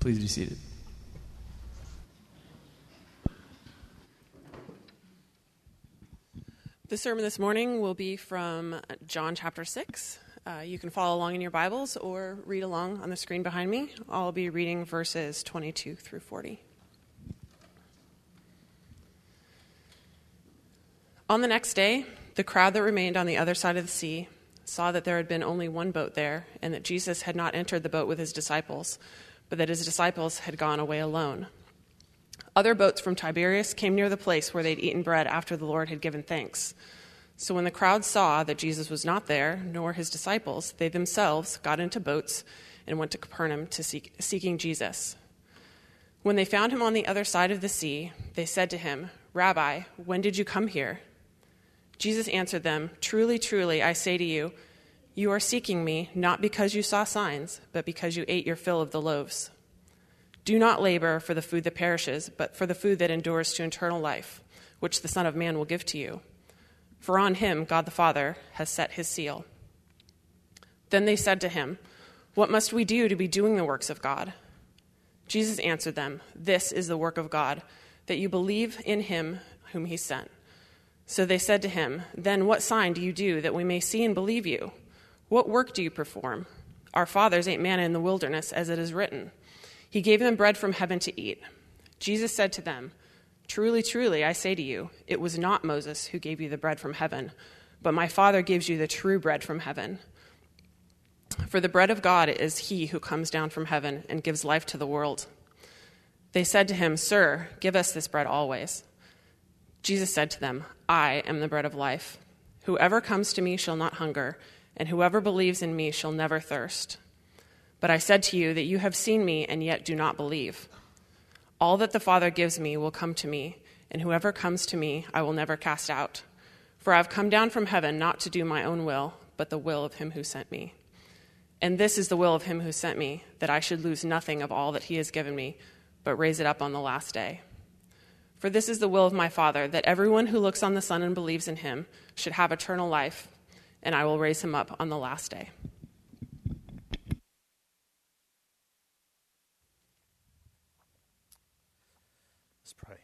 Please be seated. The sermon this morning will be from John chapter 6. You can follow along in your Bibles or read along on the screen behind me. I'll be reading verses 22 through 40. On the next day, the crowd that remained on the other side of the sea saw that there had been only one boat there, and that Jesus had not entered the boat with his disciples, but that his disciples had gone away alone. Other boats from Tiberias came near the place where they'd eaten bread after the Lord had given thanks. So when the crowd saw that Jesus was not there, nor his disciples, they themselves got into boats and went to Capernaum seeking Jesus. When they found him on the other side of the sea, they said to him, "Rabbi, when did you come here?" Jesus answered them, "Truly, truly, I say to you, you are seeking me not because you saw signs, but because you ate your fill of the loaves. Do not labor for the food that perishes, but for the food that endures to eternal life, which the Son of Man will give to you. For on him God the Father has set his seal." Then they said to him, "What must we do to be doing the works of God?" Jesus answered them, "This is the work of God, that you believe in him whom he sent." So they said to him, "Then what sign do you do that we may see and believe you? What work do you perform? Our fathers ate manna in the wilderness, as it is written. He gave them bread from heaven to eat." Jesus said to them, "Truly, truly, I say to you, it was not Moses who gave you the bread from heaven, but my Father gives you the true bread from heaven. For the bread of God is he who comes down from heaven and gives life to the world." They said to him, "Sir, give us this bread always." Jesus said to them, "I am the bread of life. Whoever comes to me shall not hunger, and whoever believes in me shall never thirst. But I said to you that you have seen me and yet do not believe. All that the Father gives me will come to me, and whoever comes to me I will never cast out. For I have come down from heaven not to do my own will, but the will of him who sent me. And this is the will of him who sent me, that I should lose nothing of all that he has given me, but raise it up on the last day. For this is the will of my Father, that everyone who looks on the Son and believes in him should have eternal life, and I will raise him up on the last day." Let's pray.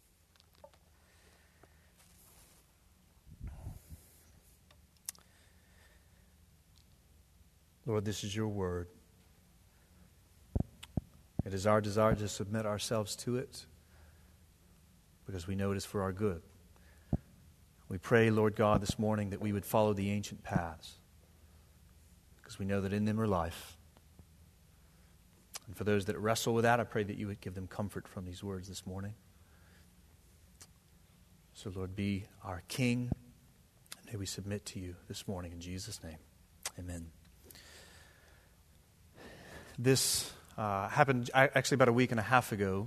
Lord, this is your word. It is our desire to submit ourselves to it because we know it is for our good. We pray, Lord God, this morning that we would follow the ancient paths because we know that in them are life. And for those that wrestle with that, I pray that you would give them comfort from these words this morning. So, Lord, be our King. May we submit to you this morning in Jesus' name. Amen. This happened actually about a week and a half ago.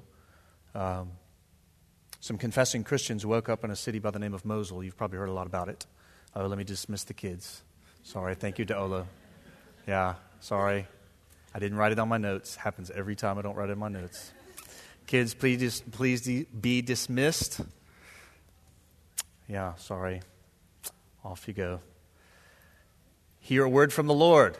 Some confessing Christians woke up in a city by the name of Mosul. You've probably heard a lot about it. Let me dismiss the kids. Sorry. Thank you to Ola. Yeah, sorry. I didn't write it on my notes. Happens every time I don't write it in my notes. Kids, please be dismissed. Yeah, sorry. Off you go. Hear a word from the Lord.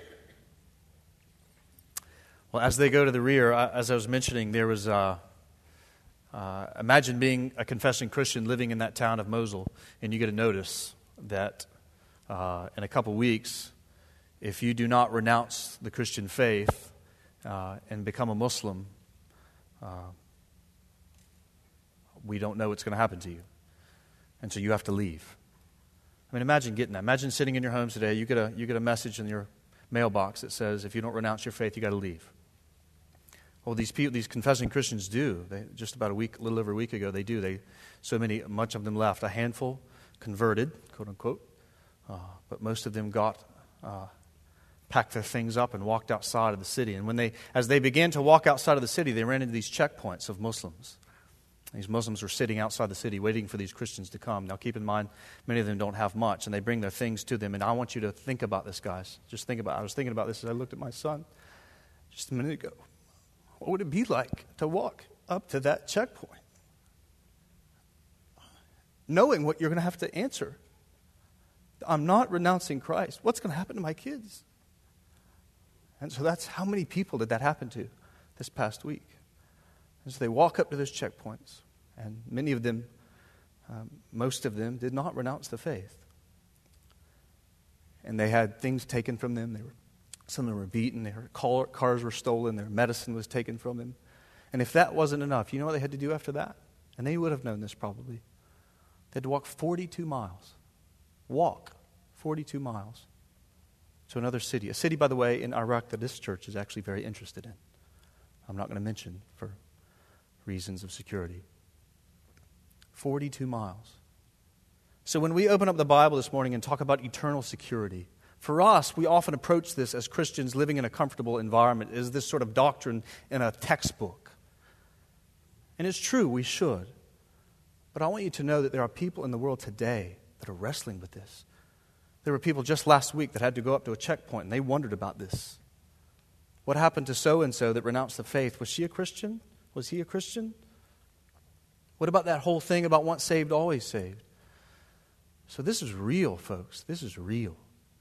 Well, as they go to the rear, as I was mentioning, there was imagine being a confessing Christian living in that town of Mosul, and you get a notice that in a couple weeks, if you do not renounce the Christian faith and become a Muslim, we don't know what's going to happen to you. And so you have to leave. I mean, imagine getting that. Imagine sitting in your homes today, you get a message in your mailbox that says, if you don't renounce your faith, you got to leave. Well, these confessing Christians do. Just about a little over a week ago, they do. Much of them left. A handful converted, quote unquote, but most of them packed their things up and walked outside of the city. And as they began to walk outside of the city, they ran into these checkpoints of Muslims. These Muslims were sitting outside the city waiting for these Christians to come. Now, keep in mind, many of them don't have much, and they bring their things to them. And I want you to think about this, guys. I was thinking about this as I looked at my son just a minute ago. What would it be like to walk up to that checkpoint, knowing what you're going to have to answer? I'm not renouncing Christ. What's going to happen to my kids? And so that's how many people did that happen to? this past week. As they walk up to those checkpoints, and many of them, most of them, did not renounce the faith. And they had things taken from them. Some of them were beaten. Their cars were stolen. Their medicine was taken from them. And if that wasn't enough, you know what they had to do after that? And they would have known this probably. They had to walk 42 miles. Walk 42 miles to another city. A city, by the way, in Iraq that this church is actually very interested in. I'm not going to mention for reasons of security. 42 miles. So when we open up the Bible this morning and talk about eternal security, for us, we often approach this as Christians living in a comfortable environment as this sort of doctrine in a textbook. And it's true, we should. But I want you to know that there are people in the world today that are wrestling with this. There were people just last week that had to go up to a checkpoint and they wondered about this. What happened to so-and-so that renounced the faith? Was she a Christian? Was he a Christian? What about that whole thing about once saved, always saved? So this is real, folks. This is real.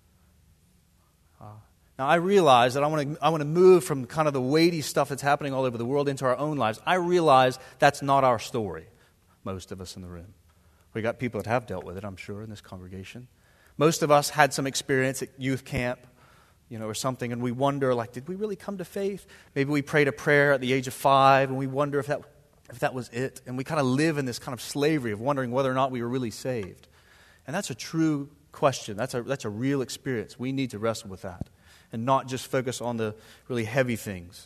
Now, I realize that I want to move from kind of the weighty stuff that's happening all over the world into our own lives. I realize that's not our story, most of us in the room. We got people that have dealt with it, I'm sure, in this congregation. Most of us had some experience at youth camp, or something, and we wonder, did we really come to faith? Maybe we prayed a prayer at the age of 5, and we wonder if that was it. And we kind of live in this kind of slavery of wondering whether or not we were really saved. And that's a true question. That's a real experience. We need to wrestle with that and not just focus on the really heavy things.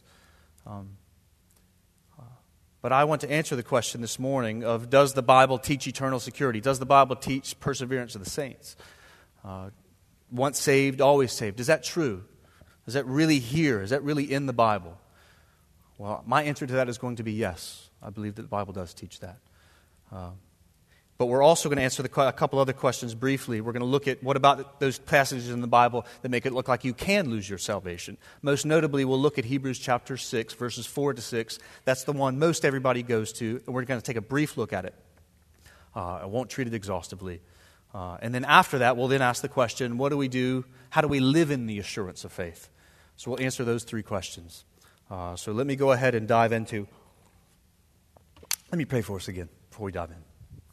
But I want to answer the question this morning of, does the Bible teach eternal security? Does the Bible teach perseverance of the saints? Once saved, always saved. Is that true? Is that really here? Is that really in the Bible? Well, my answer to that is going to be yes. I believe that the Bible does teach that. But we're also going to answer a couple other questions briefly. We're going to look at what about those passages in the Bible that make it look like you can lose your salvation. Most notably, we'll look at Hebrews chapter 6, verses 4 to 6. That's the one most everybody goes to, and we're going to take a brief look at it. I won't treat it exhaustively. And then after that, we'll then ask the question, what do we do? How do we live in the assurance of faith? So we'll answer those three questions. So let me go ahead and dive into... Let me pray for us again before we dive in.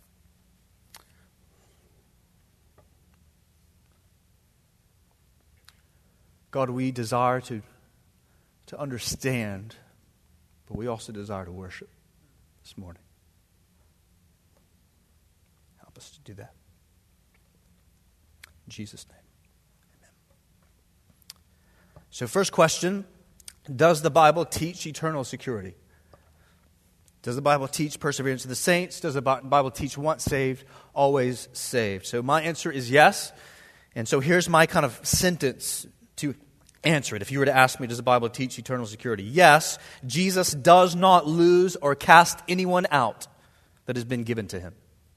God, we desire to understand, but we also desire to worship this morning. Help us to do that. In Jesus' name, amen. So first question, does the Bible teach eternal security? Does the Bible teach perseverance of the saints? Does the Bible teach once saved, always saved? So my answer is yes. And so here's my kind of sentence to answer it. If you were to ask me, does the Bible teach eternal security? Yes, Jesus does not lose or cast anyone out that has been given to him.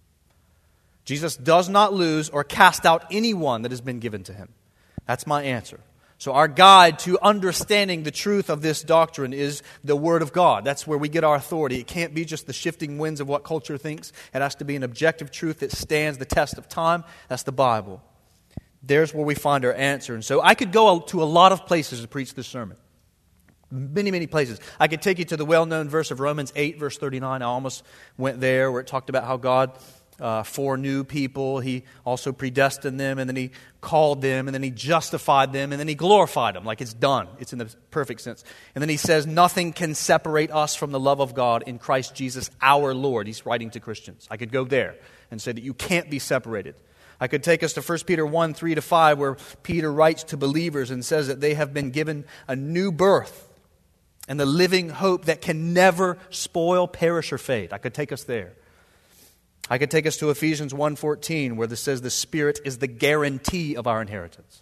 Jesus does not lose or cast out anyone that has been given to him. That's my answer. So our guide to understanding the truth of this doctrine is the Word of God. That's where we get our authority. It can't be just the shifting winds of what culture thinks. It has to be an objective truth that stands the test of time. That's the Bible. There's where we find our answer. And so I could go to a lot of places to preach this sermon. Many, many places. I could take you to the well-known verse of Romans 8, verse 39. I almost went there where it talked about how God foreknew people. He also predestined them, and then He called them, and then He justified them, and then He glorified them. Like it's done. It's in the perfect sense. And then He says, nothing can separate us from the love of God in Christ Jesus our Lord. He's writing to Christians. I could go there and say that you can't be separated. I could take us to 1 Peter 1, 3-5, where Peter writes to believers and says that they have been given a new birth and the living hope that can never spoil, perish, or fade. I could take us there. I could take us to Ephesians 1:14, where this says the Spirit is the guarantee of our inheritance.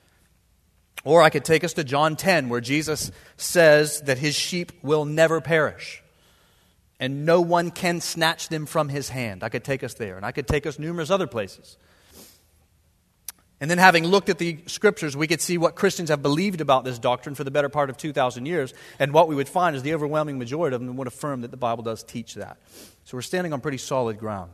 Or I could take us to John 10, where Jesus says that His sheep will never perish, and no one can snatch them from His hand. I could take us there, and I could take us numerous other places. And then having looked at the Scriptures, we could see what Christians have believed about this doctrine for the better part of 2,000 years. And what we would find is the overwhelming majority of them would affirm that the Bible does teach that. So we're standing on pretty solid ground.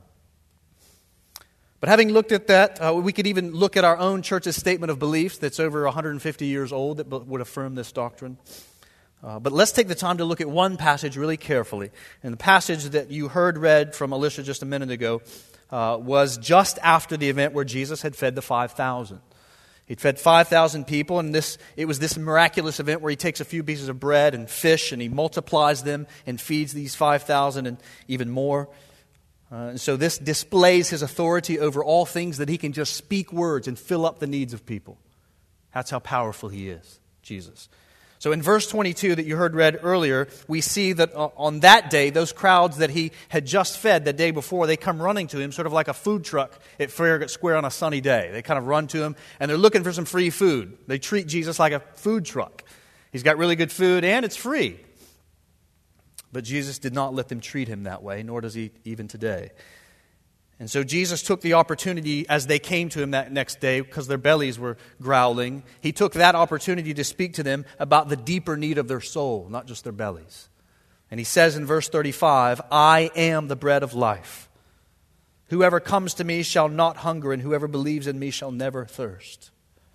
But having looked at that, we could even look at our own church's statement of beliefs that's over 150 years old that would affirm this doctrine. But let's take the time to look at one passage really carefully. And the passage that you heard read from Alicia just a minute ago was just after the event where Jesus had fed the 5,000. He'd fed 5,000 people, and it was this miraculous event where he takes a few pieces of bread and fish, and he multiplies them and feeds these 5,000 and even more. And so this displays his authority over all things, that he can just speak words and fill up the needs of people. That's how powerful he is, Jesus. So in verse 22 that you heard read earlier, we see that on that day, those crowds that he had just fed the day before, they come running to him sort of like a food truck at Farragut Square on a sunny day. They kind of run to him, and they're looking for some free food. They treat Jesus like a food truck. He's got really good food, and it's free. But Jesus did not let them treat him that way, nor does he even today. And so Jesus took the opportunity as they came to him that next day, because their bellies were growling. He took that opportunity to speak to them about the deeper need of their soul, not just their bellies. And he says in verse 35, "I am the bread of life. Whoever comes to me shall not hunger, and whoever believes in me shall never thirst."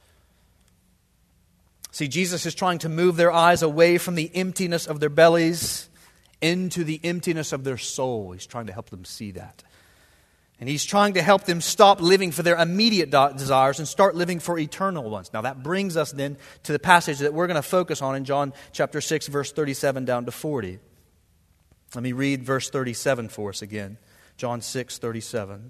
See, Jesus is trying to move their eyes away from the emptiness of their bellies into the emptiness of their soul. He's trying to help them see that. And he's trying to help them stop living for their immediate desires and start living for eternal ones. Now that brings us then to the passage that we're going to focus on in John chapter 6, verse 37 down to 40. Let me read verse 37 for us again. John 6, 37.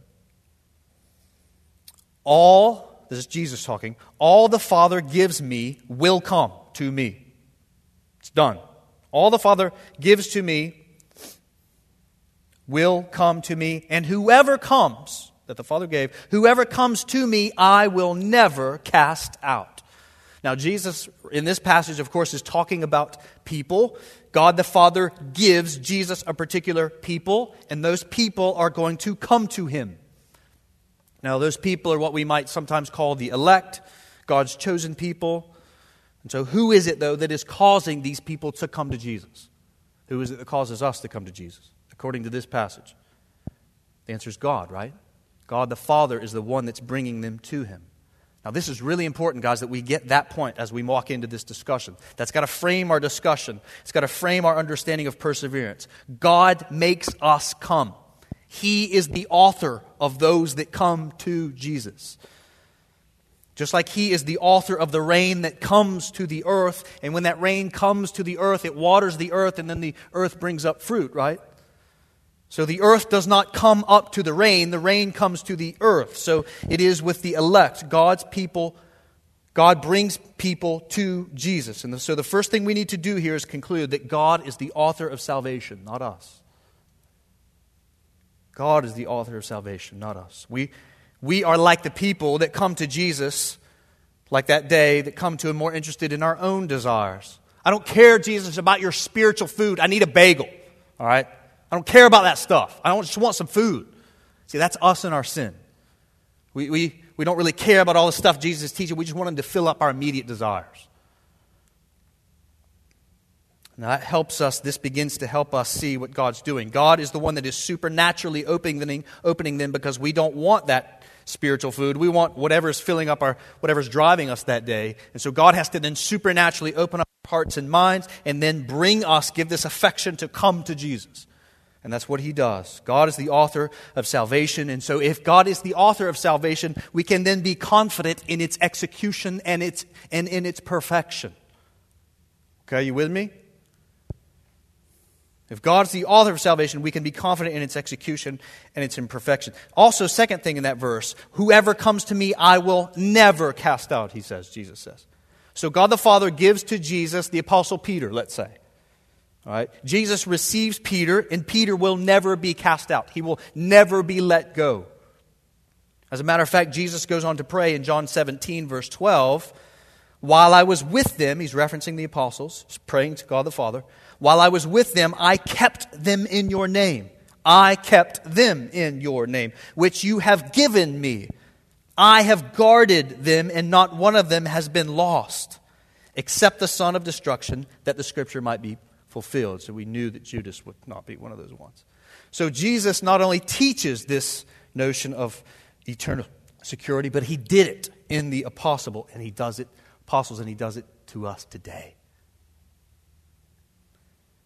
This is Jesus talking, "All the Father gives me will come to me." It's done. All the Father gives to me will come to me, and whoever comes, that the Father gave, whoever comes to me, I will never cast out. Now, Jesus, in this passage, of course, is talking about people. God the Father gives Jesus a particular people, and those people are going to come to him. Now, those people are what we might sometimes call the elect, God's chosen people. And so who is it, though, that is causing these people to come to Jesus? Who is it that causes us to come to Jesus? According to this passage, the answer is God, right? God the Father is the one that's bringing them to him. Now, this is really important, guys, that we get that point as we walk into this discussion. That's got to frame our discussion. It's got to frame our understanding of perseverance. God makes us come. He is the author of those that come to Jesus. Just like he is the author of the rain that comes to the earth, and when that rain comes to the earth, it waters the earth, and then the earth brings up fruit, right? So the earth does not come up to the rain comes to the earth. So it is with the elect, God's people. God brings people to Jesus. And so the first thing we need to do here is conclude that God is the author of salvation, not us. God is the author of salvation, not us. We are like the people that come to Jesus, like that day, that come to him more interested in our own desires. I don't care, Jesus, about your spiritual food. I need a bagel, all right? I don't care about that stuff. I just want some food. See, that's us and our sin. We don't really care about all the stuff Jesus is teaching. We just want him to fill up our immediate desires. Now that helps us. This begins to help us see what God's doing. God is the one that is supernaturally opening them because we don't want that spiritual food. We want whatever's filling up whatever's driving us that day. And so God has to then supernaturally open up our hearts and minds and then give this affection to come to Jesus. And that's what he does. God is the author of salvation. And so if God is the author of salvation, we can then be confident in its execution and in its perfection. Okay, you with me? If God is the author of salvation, we can be confident in its execution and its imperfection. Also, second thing in that verse, whoever comes to me, I will never cast out, Jesus says. So God the Father gives to Jesus the Apostle Peter, let's say. All right. Jesus receives Peter, and Peter will never be cast out. He will never be let go. As a matter of fact, Jesus goes on to pray in John 17, verse 12, while I was with them, he's referencing the apostles, he's praying to God the Father, while I was with them, I kept them in your name. I kept them in your name, which you have given me. I have guarded them, and not one of them has been lost, except the son of destruction, that the scripture might be fulfilled. So we knew that Judas would not be one of those ones. So Jesus not only teaches this notion of eternal security, but he did it in the apostles, and he does it to us today.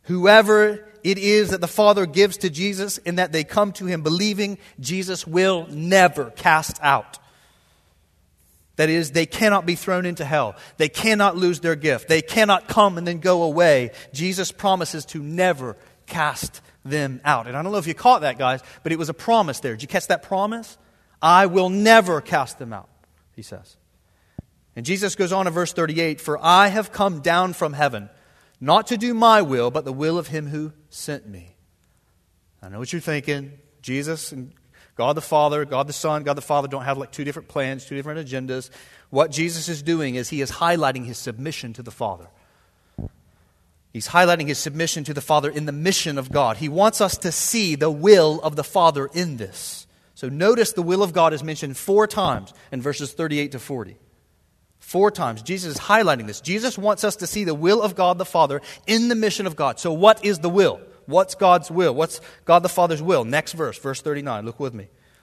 Whoever it is that the Father gives to Jesus and that they come to him believing, Jesus will never cast out. That is, they cannot be thrown into hell. They cannot lose their gift. They cannot come and then go away. Jesus promises to never cast them out. And I don't know if you caught that, guys, but it was a promise there. Did you catch that promise? I will never cast them out, he says. And Jesus goes on in verse 38, for I have come down from heaven, not to do my will, but the will of him who sent me. I know what you're thinking. Jesus and God the Father, God the Son, God the Father don't have like two different plans, two different agendas. What Jesus is doing is he is highlighting his submission to the Father. He's highlighting his submission to the Father in the mission of God. He wants us to see the will of the Father in this. So notice the will of God is mentioned 4 times in verses 38 to 40. 4 times. Jesus is highlighting this. Jesus wants us to see the will of God the Father in the mission of God. So what is the will? What's God's will? What's God the Father's will? Next verse, verse 39. Look with me.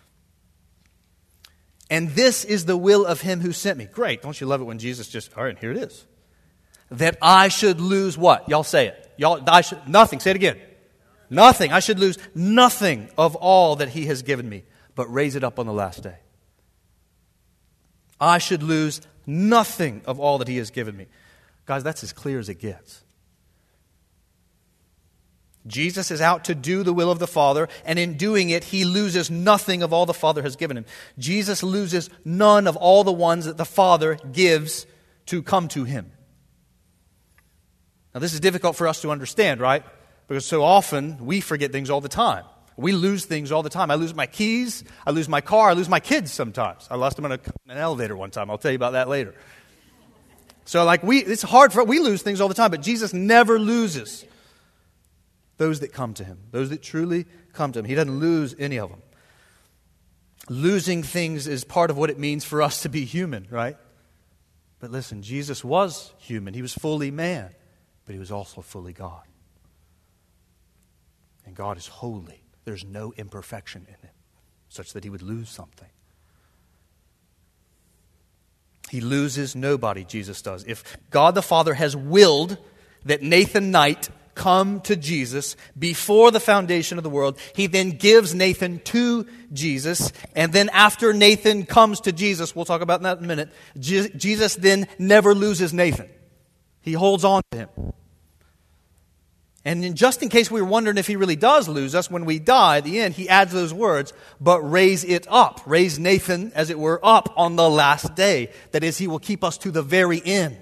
And this is the will of him who sent me. Great. Don't you love it when Jesus just, all right, here it is. That I should lose what? Y'all say it. Nothing. Say it again. Nothing. I should lose nothing of all that he has given me, but raise it up on the last day. I should lose nothing of all that he has given me. Guys, that's as clear as it gets. Jesus is out to do the will of the Father, and in doing it, he loses nothing of all the Father has given him. Jesus loses none of all the ones that the Father gives to come to him. Now, this is difficult for us to understand, right? Because so often we forget things all the time. We lose things all the time. I lose my keys, I lose my car, I lose my kids sometimes. I lost them in an elevator one time. I'll tell you about that later. So it's hard we lose things all the time, but Jesus never loses those that come to him, those that truly come to him. He doesn't lose any of them. Losing things is part of what it means for us to be human, right? But listen, Jesus was human. He was fully man, but he was also fully God. And God is holy. There's no imperfection in him, such that he would lose something. He loses nobody, Jesus does. If God the Father has willed that Nathan Knight come to Jesus before the foundation of the world, he then gives Nathan to Jesus, and then after Nathan comes to Jesus, we'll talk about that in a minute, Jesus then never loses Nathan. He holds on to him. And just in case we were wondering if he really does lose us, when we die, at the end, he adds those words, but raise it up. Raise Nathan, as it were, up on the last day. That is, he will keep us to the very end.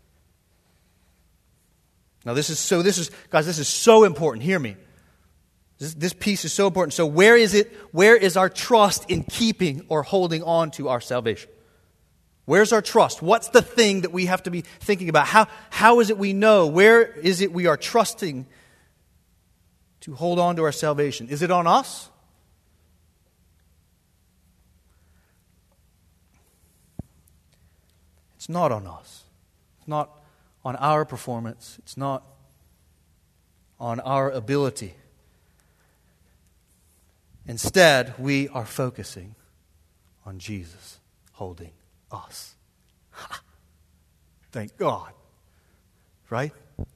Now this is so important. Hear me. This piece is so important. So where is our trust in keeping or holding on to our salvation? Where's our trust? What's the thing that we have to be thinking about? How is it we know? Where is it we are trusting to hold on to our salvation? Is it on us? It's not on us. It's not on our performance. It's not on our ability. Instead, we are focusing on Jesus holding us. Thank God. Right?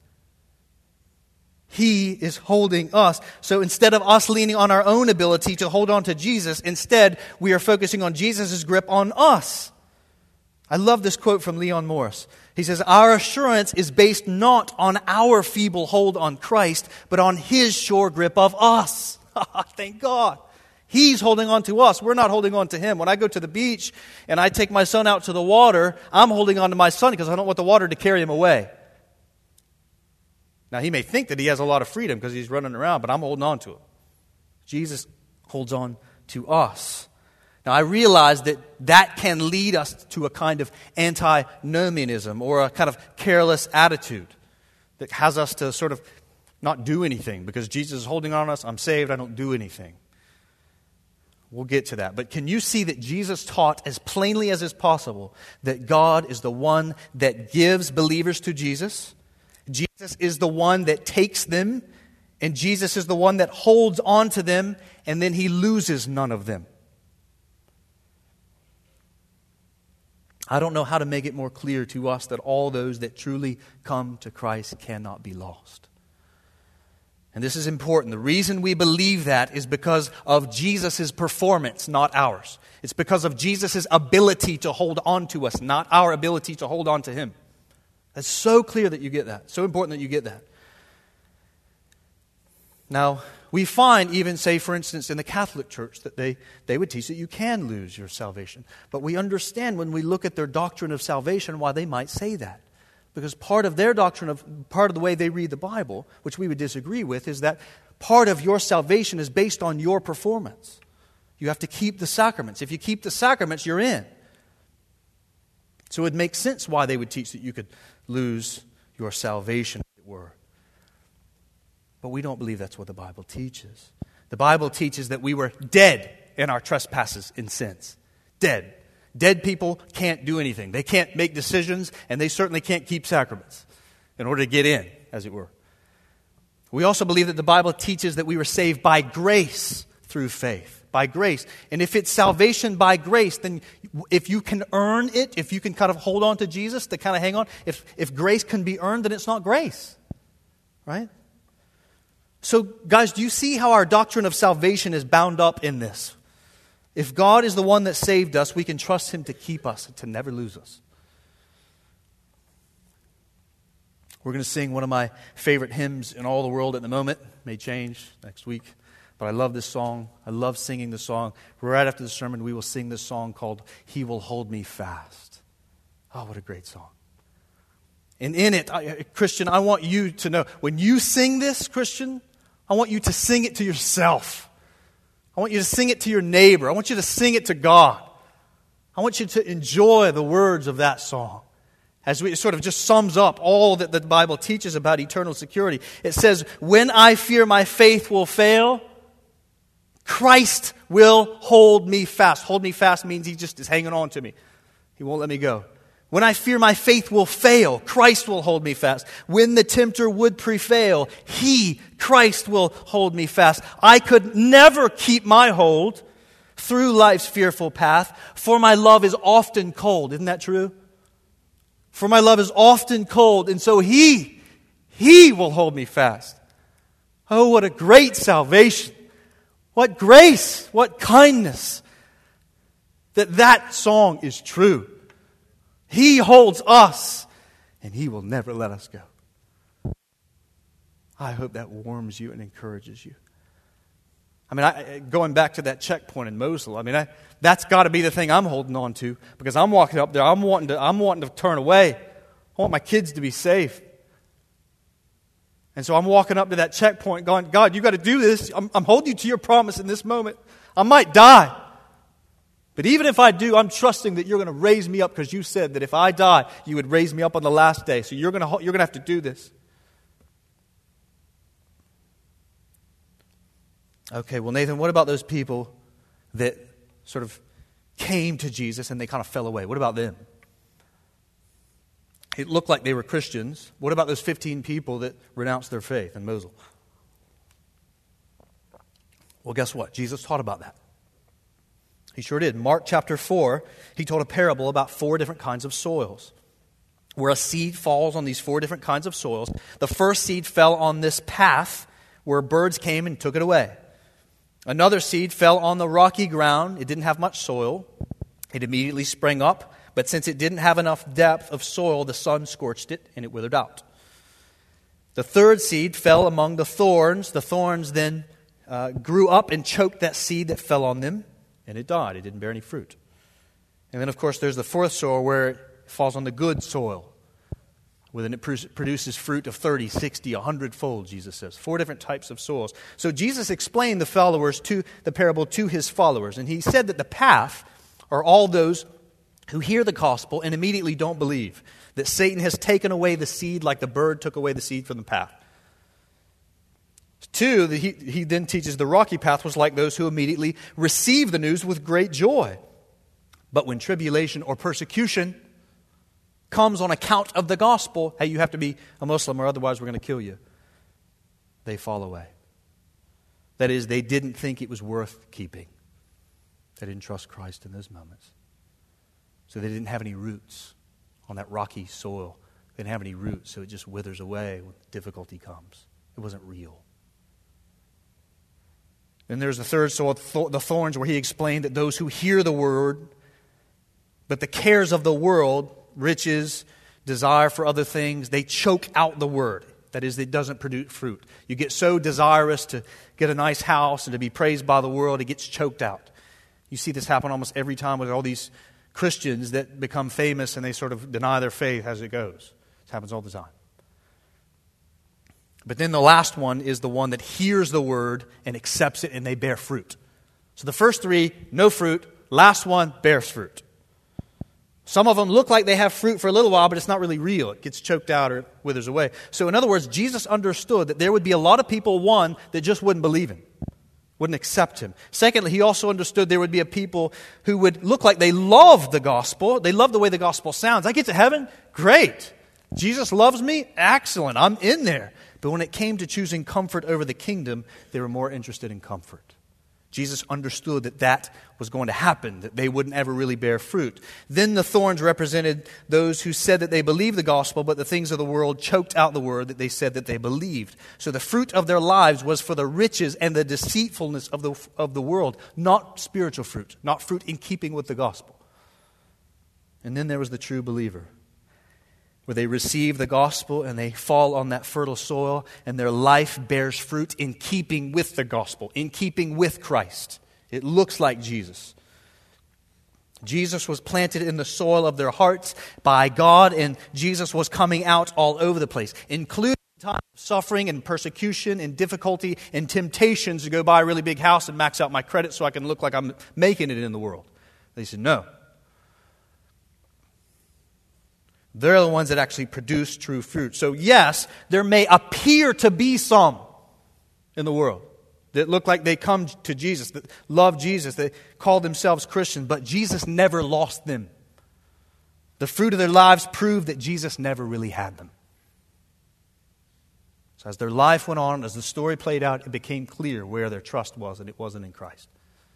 He is holding us. So instead of us leaning on our own ability to hold on to Jesus, instead we are focusing on Jesus' grip on us. I love this quote from Leon Morris. He says, our assurance is based not on our feeble hold on Christ, but on his sure grip of us. Thank God. He's holding on to us. We're not holding on to him. When I go to the beach and I take my son out to the water, I'm holding on to my son because I don't want the water to carry him away. Now, he may think that he has a lot of freedom because he's running around, but I'm holding on to him. Jesus holds on to us. Now, I realize that can lead us to a kind of antinomianism or a kind of careless attitude that has us to sort of not do anything because Jesus is holding on us. I'm saved. I don't do anything. We'll get to that. But can you see that Jesus taught as plainly as is possible that God is the one that gives believers to Jesus? Jesus is the one that takes them, and Jesus is the one that holds on to them, and then he loses none of them. I don't know how to make it more clear to us that all those that truly come to Christ cannot be lost. And this is important. The reason we believe that is because of Jesus' performance, not ours. It's because of Jesus' ability to hold on to us, not our ability to hold on to Him. That's so clear that you get that. So important that you get that. Now, we find even, say, for instance, in the Catholic Church, that they would teach that you can lose your salvation. But we understand when we look at their doctrine of salvation why they might say that. Because part of their doctrine, part of the way they read the Bible, which we would disagree with, is that part of your salvation is based on your performance. You have to keep the sacraments. If you keep the sacraments, you're in. So it makes sense why they would teach that you could lose your salvation, as it were. But we don't believe that's what the Bible teaches. The Bible teaches that we were dead in our trespasses and sins. Dead. Dead people can't do anything. They can't make decisions, and they certainly can't keep sacraments in order to get in, as it were. We also believe that the Bible teaches that we were saved by grace through faith. By grace. And if it's salvation by grace, then if you can earn it, if you can kind of hold on to Jesus to kind of hang on, if grace can be earned, then it's not grace. Right? So, guys, do you see how our doctrine of salvation is bound up in this? If God is the one that saved us, we can trust Him to keep us, to never lose us. We're going to sing one of my favorite hymns in all the world at the moment. It may change next week. But I love this song. I love singing the song. Right after the sermon, we will sing this song called He Will Hold Me Fast. Oh, what a great song. And in it, Christian, I want you to know, when you sing this, Christian, I want you to sing it to yourself. I want you to sing it to your neighbor. I want you to sing it to God. I want you to enjoy the words of that song. As it sort of just sums up all that the Bible teaches about eternal security. It says, when I fear my faith will fail, Christ will hold me fast. Hold me fast means He just is hanging on to me. He won't let me go. When I fear my faith will fail, Christ will hold me fast. When the tempter would prevail, He, Christ, will hold me fast. I could never keep my hold through life's fearful path, for my love is often cold. Isn't that true? For my love is often cold, and so He will hold me fast. Oh, what a great salvation. What grace, what kindness that song is true. He holds us, and He will never let us go. I hope that warms you and encourages you. I mean, going back to that checkpoint in Mosul, I mean, that's got to be the thing I'm holding on to, because I'm walking up there, I'm wanting to turn away. I want my kids to be safe. And so I'm walking up to that checkpoint going, God, you got to do this. I'm holding you to your promise in this moment. I might die. But even if I do, I'm trusting that you're going to raise me up, because you said that if I die, you would raise me up on the last day. So you're going to have to do this. Okay, well, Nathan, what about those people that sort of came to Jesus and they kind of fell away? What about them? It looked like they were Christians. What about those 15 people that renounced their faith in Mosul? Well, guess what? Jesus taught about that. He sure did. Mark chapter 4, He told a parable about 4 different kinds of soils, where a seed falls on these 4 different kinds of soils. The first seed fell on this path where birds came and took it away. Another seed fell on the rocky ground. It didn't have much soil. It immediately sprang up, but since it didn't have enough depth of soil, the sun scorched it and it withered out. The third seed fell among the thorns. The thorns then grew up and choked that seed that fell on them, and it died. It didn't bear any fruit. And then, of course, there's the fourth soil where it falls on the good soil. Then it produces fruit of 30, 60, 100-fold, Jesus says. 4 different types of soils. So Jesus explained the parable to His followers. And He said that the path are all those who hear the gospel and immediately don't believe. That Satan has taken away the seed like the bird took away the seed from the path. 2, he then teaches the rocky path was like those who immediately receive the news with great joy. But when tribulation or persecution comes on account of the gospel, hey, you have to be a Muslim or otherwise we're going to kill you, they fall away. That is, they didn't think it was worth keeping. They didn't trust Christ in those moments. So they didn't have any roots on that rocky soil. They didn't have any roots, so it just withers away when difficulty comes. It wasn't real. Then there's the third soil, the thorns, where he explained that those who hear the word, but the cares of the world, riches, desire for other things, they choke out the word. That is, it doesn't produce fruit. You get so desirous to get a nice house and to be praised by the world, it gets choked out. You see this happen almost every time with all these Christians that become famous and they sort of deny their faith as it goes. It happens all the time. But then the last one is the one that hears the word and accepts it, and they bear fruit. So the first three, no fruit. Last one, bears fruit. Some of them look like they have fruit for a little while, but it's not really real. It gets choked out or withers away. So in other words, Jesus understood that there would be a lot of people, one, that just wouldn't believe him, wouldn't accept him. Secondly, he also understood there would be a people who would look like they love the gospel. They love the way the gospel sounds. I get to heaven? Great. Jesus loves me? Excellent. I'm in there. But when it came to choosing comfort over the kingdom, they were more interested in comfort. Jesus understood that that was going to happen, that they wouldn't ever really bear fruit. Then the thorns represented those who said that they believed the gospel, but the things of the world choked out the word that they said that they believed. So the fruit of their lives was for the riches and the deceitfulness of the world, not spiritual fruit, not fruit in keeping with the gospel. And then there was the true believer, where they receive the gospel and they fall on that fertile soil and their life bears fruit in keeping with the gospel, in keeping with Christ. It looks like Jesus. Jesus was planted in the soil of their hearts by God, and Jesus was coming out all over the place, including times of suffering and persecution and difficulty and temptations to go buy a really big house and max out my credit so I can look like I'm making it in the world. They said, no. They're the ones that actually produce true fruit. So yes, there may appear to be some in the world that look like they come to Jesus, that love Jesus, that call themselves Christians, but Jesus never lost them. The fruit of their lives proved that Jesus never really had them. So as their life went on, as the story played out, it became clear where their trust was, and it wasn't in Christ.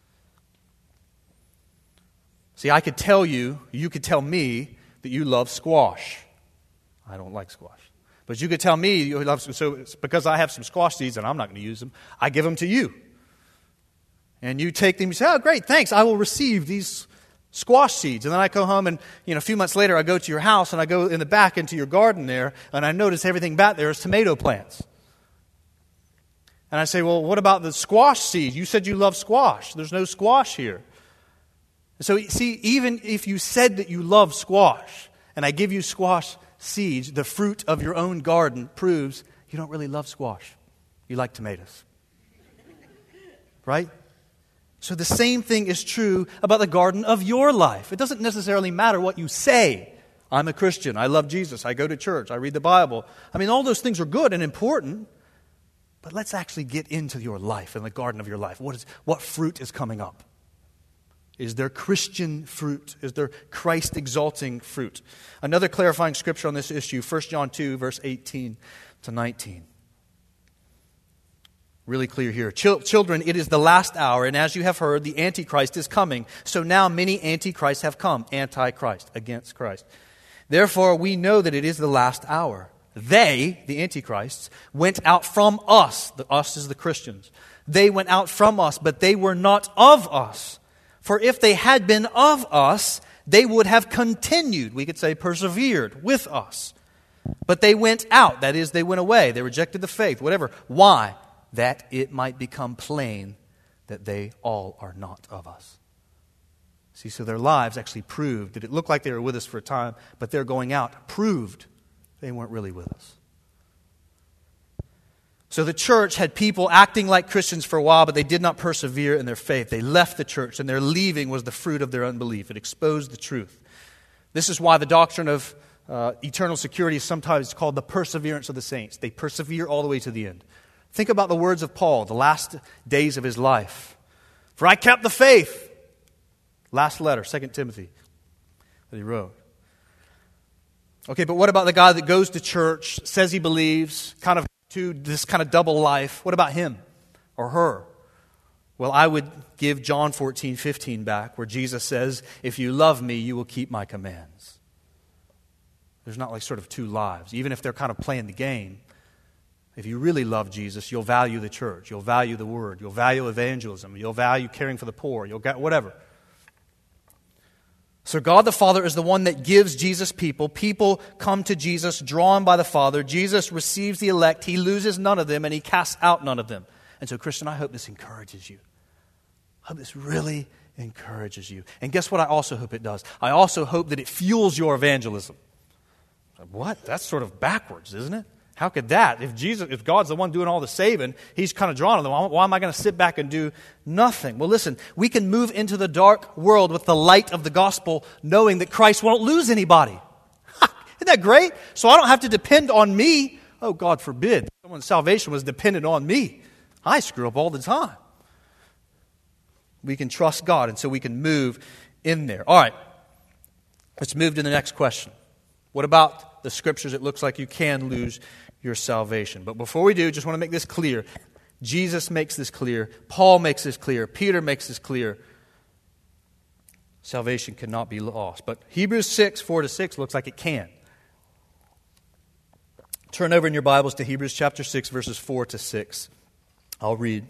See, I could tell you, you could tell me, that you love squash. I don't like squash. But you could tell me you love, so it's because I have some squash seeds and I'm not going to use them, I give them to you. And you take them, you say, oh great, thanks, I will receive these squash seeds. And then I go home and a few months later I go to your house and I go in the back into your garden there and I notice everything back there is tomato plants. And I say, well, what about the squash seed? You said you love squash. There's no squash here. So, see, even if you said that you love squash, and I give you squash seeds, the fruit of your own garden proves you don't really love squash. You like tomatoes. Right? So the same thing is true about the garden of your life. It doesn't necessarily matter what you say. I'm a Christian. I love Jesus. I go to church. I read the Bible. I mean, all those things are good and important. But let's actually get into your life and the garden of your life. What fruit is coming up? Is there Christian fruit? Is there Christ-exalting fruit? Another clarifying scripture on this issue, 1 John 2, verse 18 to 19. Really clear here. Children, it is the last hour, and as you have heard, the Antichrist is coming. So now many Antichrists have come. Antichrist, against Christ. Therefore, we know that it is the last hour. They, the Antichrists, went out from us. The us is the Christians. They went out from us, but they were not of us. For if they had been of us, they would have continued, we could say persevered, with us. But they went out, that is, they went away, they rejected the faith, whatever. Why? That it might become plain that they all are not of us. See, so their lives actually proved that it looked like they were with us for a time, but their going out proved they weren't really with us. So the church had people acting like Christians for a while, but they did not persevere in their faith. They left the church, and their leaving was the fruit of their unbelief. It exposed the truth. This is why the doctrine of eternal security is sometimes called the perseverance of the saints. They persevere all the way to the end. Think about the words of Paul, the last days of his life. For I kept the faith. Last letter, 2 Timothy, that he wrote. Okay, but what about the guy that goes to church, says he believes, to this kind of double life? What about him or her? Well, I would give John 14:15 back, where Jesus says, if you love me, you will keep my commands. There's not like sort of two lives. Even if they're kind of playing the game, if you really love Jesus, you'll value the church, you'll value the word, you'll value evangelism, you'll value caring for the poor, you'll get whatever. So God the Father is the one that gives Jesus people. People come to Jesus drawn by the Father. Jesus receives the elect. He loses none of them, and He casts out none of them. And so, Christian, I hope this encourages you. I hope this really encourages you. And guess what I also hope it does? I also hope that it fuels your evangelism. What? That's sort of backwards, isn't it? How could that? If God's the one doing all the saving, He's kind of drawn to them. Why am I going to sit back and do nothing? Well, listen, we can move into the dark world with the light of the gospel, knowing that Christ won't lose anybody. Isn't that great? So I don't have to depend on me. Oh, God forbid. Someone's salvation was dependent on me. I screw up all the time. We can trust God, and so we can move in there. All right, let's move to the next question. What about the scriptures? It looks like you can lose your salvation. But before we do, just want to make this clear. Jesus makes this clear. Paul makes this clear. Peter makes this clear. Salvation cannot be lost. But Hebrews 6, 4-6 looks like it can. Turn over in your Bibles to Hebrews chapter 6, verses 4-6. I'll read.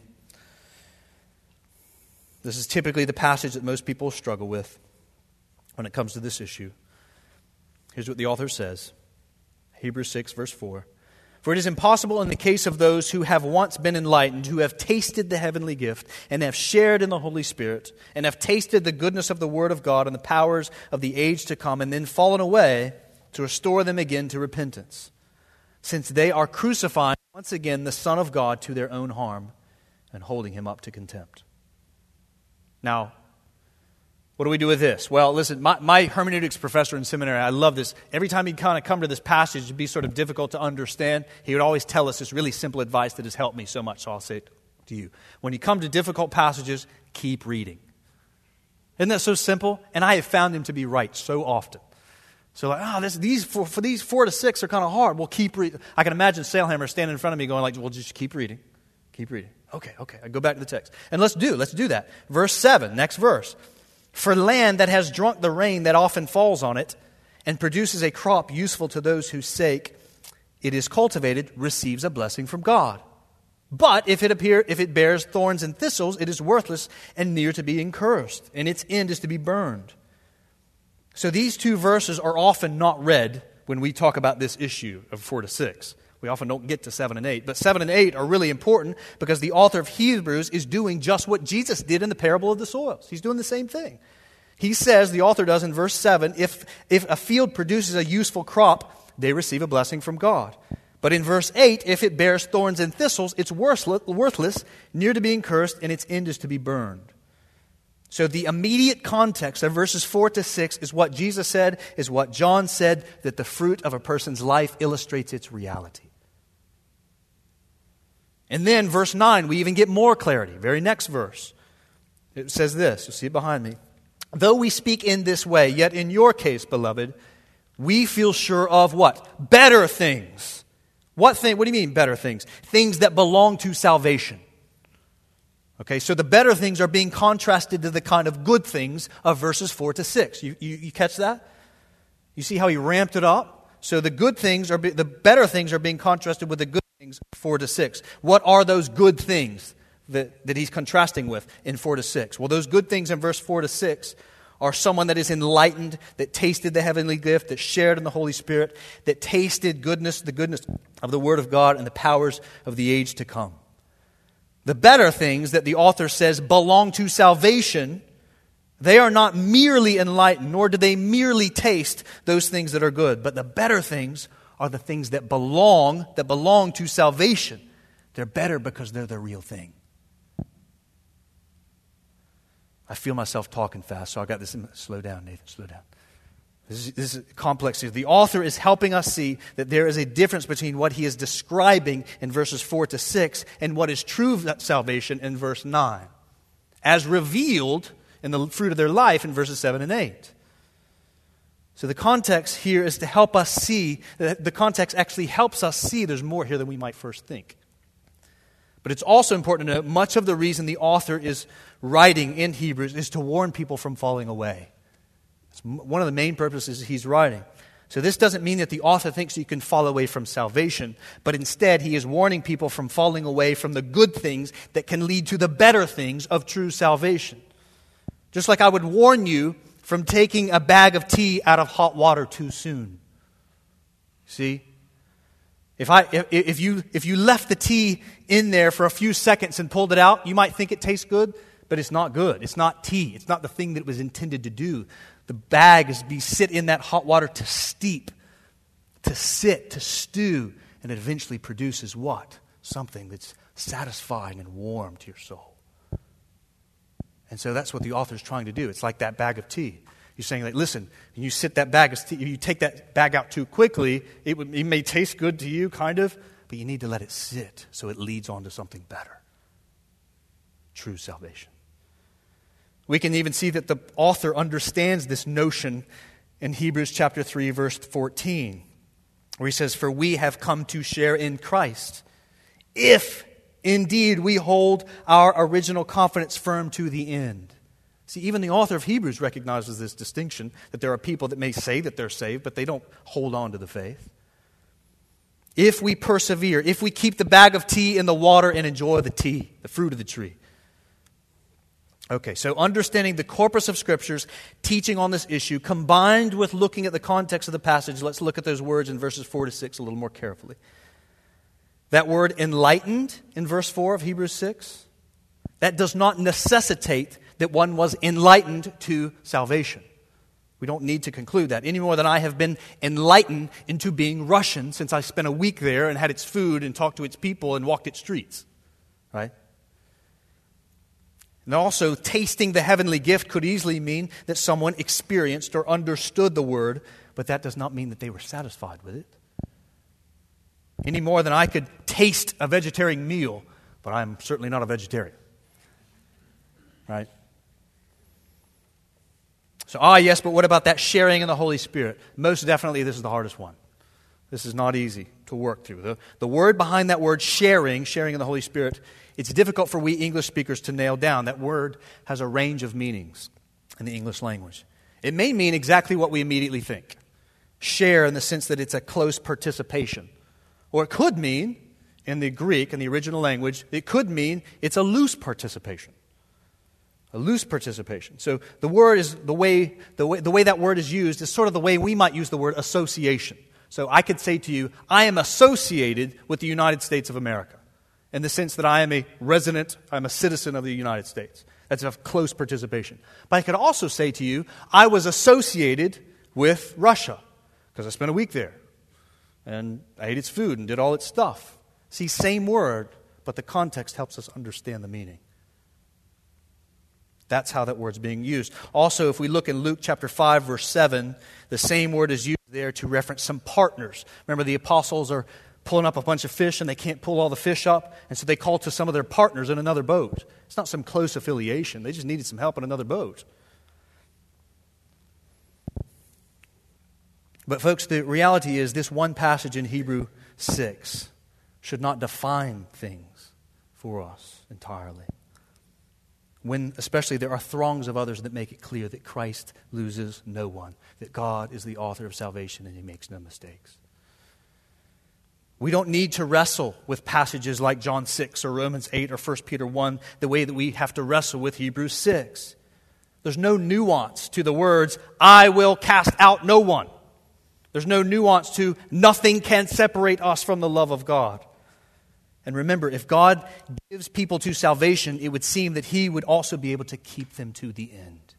This is typically the passage that most people struggle with when it comes to this issue. Here's what the author says. Hebrews 6, verse 4. For it is impossible in the case of those who have once been enlightened, who have tasted the heavenly gift, and have shared in the Holy Spirit, and have tasted the goodness of the Word of God and the powers of the age to come, and then fallen away, to restore them again to repentance, since they are crucifying once again the Son of God to their own harm, and holding Him up to contempt. Now, what do we do with this? Well, listen, my hermeneutics professor in seminary, I love this. Every time he'd kind of come to this passage, it'd be sort of difficult to understand. He would always tell us this really simple advice that has helped me so much, so I'll say it to you. When you come to difficult passages, keep reading. Isn't that so simple? And I have found him to be right so often. So like, these 4-6 are kind of hard. Well, keep reading. I can imagine Sailhammer standing in front of me going like, well, just keep reading. Keep reading. Okay. I go back to the text. And let's do that. Verse 7, next verse. For land that has drunk the rain that often falls on it and produces a crop useful to those whose sake it is cultivated receives a blessing from God. But if it bears thorns and thistles, it is worthless and near to being cursed, and its end is to be burned. So these two verses are often not read when we talk about this issue of 4-6. We often don't get to 7 and 8. But 7 and 8 are really important because the author of Hebrews is doing just what Jesus did in the parable of the soils. He's doing the same thing. He says, the author does in verse 7, if a field produces a useful crop, they receive a blessing from God. But in verse 8, if it bears thorns and thistles, it's worthless, near to being cursed, and its end is to be burned. So the immediate context of verses 4-6 is what Jesus said, is what John said, that the fruit of a person's life illustrates its reality. And then verse 9, we even get more clarity. Very next verse. It says this, you'll see it behind me. Though we speak in this way, yet in your case, beloved, we feel sure of what? Better things. What do you mean better things? Things that belong to salvation. Okay, so the better things are being contrasted to the kind of good things of verses 4-6. You catch that? You see how he ramped it up? So the better things are being contrasted with the good things 4-6. What are those good things that he's contrasting with in 4-6? Well, those good things in verse 4-6 are someone that is enlightened, that tasted the heavenly gift, that shared in the Holy Spirit, that tasted the goodness of the Word of God and the powers of the age to come. The better things that the author says belong to salvation, they are not merely enlightened, nor do they merely taste those things that are good. But the better things are the things that belong to salvation. They're better because they're the real thing. I feel myself talking fast, so I got this. Slow down, Nathan, slow down. This is complex here. The author is helping us see that there is a difference between what he is describing in verses 4-6 and what is true salvation in verse 9, as revealed in the fruit of their life in verses 7 and 8. So the context here is to help us see, the context actually helps us see there's more here than we might first think. But it's also important to note, much of the reason the author is writing in Hebrews is to warn people from falling away. It's one of the main purposes he's writing. So this doesn't mean that the author thinks you can fall away from salvation, but instead he is warning people from falling away from the good things that can lead to the better things of true salvation. Just like I would warn you from taking a bag of tea out of hot water too soon. See? If you left the tea in there for a few seconds and pulled it out, you might think it tastes good, but it's not good. It's not tea. It's not the thing that it was intended to do. The bag is to sit in that hot water to steep, to sit, to stew, and it eventually produces what? Something that's satisfying and warm to your soul. And so that's what the author's trying to do. It's like that bag of tea. He's saying, like, listen, when you sit that bag of tea, if you take that bag out too quickly, it may taste good to you, kind of, but you need to let it sit so it leads on to something better. True salvation. We can even see that the author understands this notion in Hebrews chapter 3, verse 14, where he says, "For we have come to share in Christ, if indeed we hold our original confidence firm to the end." See, even the author of Hebrews recognizes this distinction, that there are people that may say that they're saved, but they don't hold on to the faith. If we persevere, if we keep the bag of tea in the water and enjoy the tea, the fruit of the tree. Okay, so understanding the corpus of Scriptures, teaching on this issue, combined with looking at the context of the passage, let's look at those words in verses 4 to 6 a little more carefully. That word enlightened in verse 4 of Hebrews 6, that does not necessitate that one was enlightened to salvation. We don't need to conclude that any more than I have been enlightened into being Russian since I spent a week there and had its food and talked to its people and walked its streets. Right? And also, tasting the heavenly gift could easily mean that someone experienced or understood the word, but that does not mean that they were satisfied with it. Any more than I could taste a vegetarian meal, but I'm certainly not a vegetarian. Right? So, yes, but what about that sharing in the Holy Spirit? Most definitely this is the hardest one. This is not easy to work through. The word behind that word sharing in the Holy Spirit, it's difficult for we English speakers to nail down. That word has a range of meanings in the English language. It may mean exactly what we immediately think. Share in the sense that it's a close participation. Or it could mean, in the Greek, in the original language, it could mean it's a loose participation. A loose participation. So the word is the way that word is used is sort of the way we might use the word association. So I could say to you, I am associated with the United States of America, in the sense that I am a resident, I'm a citizen of the United States. That's a close participation. But I could also say to you, I was associated with Russia, because I spent a week there, and I ate its food and did all its stuff. See, same word, but the context helps us understand the meaning. That's how that word's being used. Also, if we look in Luke chapter 5, verse 7, the same word is used there to reference some partners. Remember, the apostles are pulling up a bunch of fish and they can't pull all the fish up, and so they call to some of their partners in another boat. It's not some close affiliation. They just needed some help in another boat. But folks, the reality is this one passage in Hebrews 6 should not define things for us entirely. When especially there are throngs of others that make it clear that Christ loses no one, that God is the author of salvation and He makes no mistakes. We don't need to wrestle with passages like John 6 or Romans 8 or 1 Peter 1 the way that we have to wrestle with Hebrews 6. There's no nuance to the words, I will cast out no one. There's no nuance to nothing can separate us from the love of God. And remember, if God gives people to salvation, it would seem that He would also be able to keep them to the end.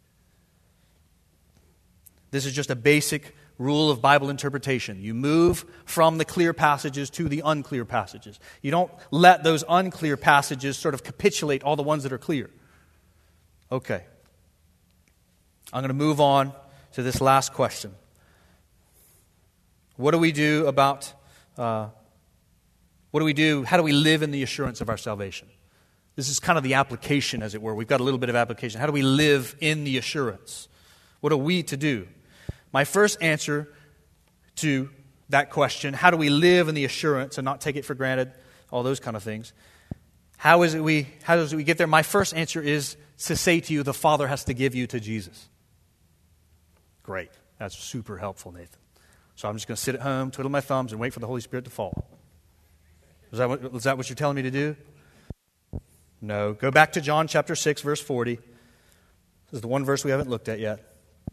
This is just a basic rule of Bible interpretation. You move from the clear passages to the unclear passages. You don't let those unclear passages sort of capitulate all the ones that are clear. Okay. I'm going to move on to this last question. What do we do about... What do we do? How do we live in the assurance of our salvation? This is kind of the application, as it were. We've got a little bit of application. How do we live in the assurance? What are we to do? My first answer to that question, how do we live in the assurance and not take it for granted, all those kind of things. How does we get there? My first answer is to say to you, the Father has to give you to Jesus. Great. That's super helpful, Nathan. So I'm just going to sit at home, twiddle my thumbs, and wait for the Holy Spirit to fall. Is that what you're telling me to do? No. Go back to John chapter 6, verse 40. This is the one verse we haven't looked at yet.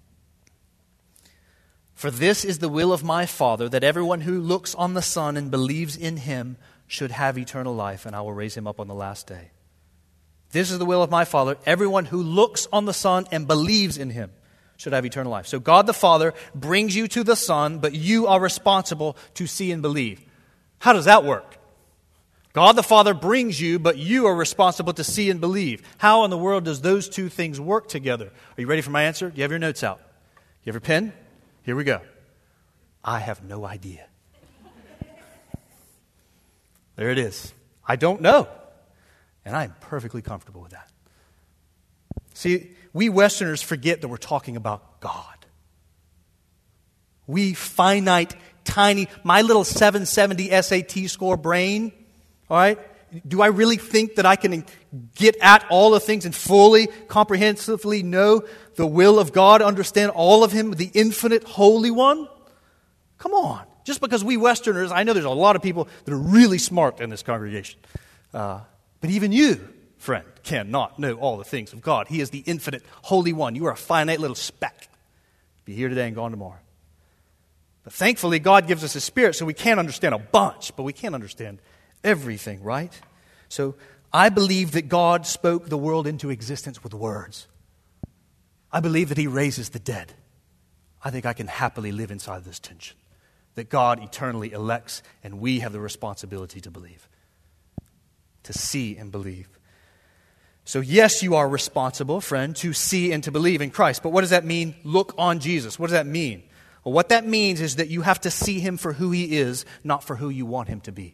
For this is the will of my Father, that everyone who looks on the Son and believes in him should have eternal life, and I will raise him up on the last day. This is the will of my Father. Everyone who looks on the Son and believes in him should have eternal life. So God the Father brings you to the Son, but you are responsible to see and believe. How does that work? God the Father brings you, but you are responsible to see and believe. How in the world does those two things work together? Are you ready for my answer? Do you have your notes out? You have your pen? Here we go. I have no idea. There it is. I don't know. And I'm perfectly comfortable with that. See, we Westerners forget that we're talking about God. We finite, tiny, my little 770 SAT score brain, all right? Do I really think that I can get at all the things and fully, comprehensively know the will of God, understand all of Him, the infinite Holy One? Come on. Just because we Westerners, I know there's a lot of people that are really smart in this congregation. But even you, friend, cannot know all the things of God. He is the infinite Holy One. You are a finite little speck. Be here today and gone tomorrow. But thankfully, God gives us His Spirit, so we can understand a bunch, but we can't understand everything, right? So I believe that God spoke the world into existence with words. I believe that He raises the dead. I think I can happily live inside this tension. That God eternally elects, and we have the responsibility to believe. To see and believe. So yes, you are responsible, friend, to see and to believe in Christ. But what does that mean? Look on Jesus. What does that mean? Well, what that means is that you have to see Him for who He is, not for who you want Him to be.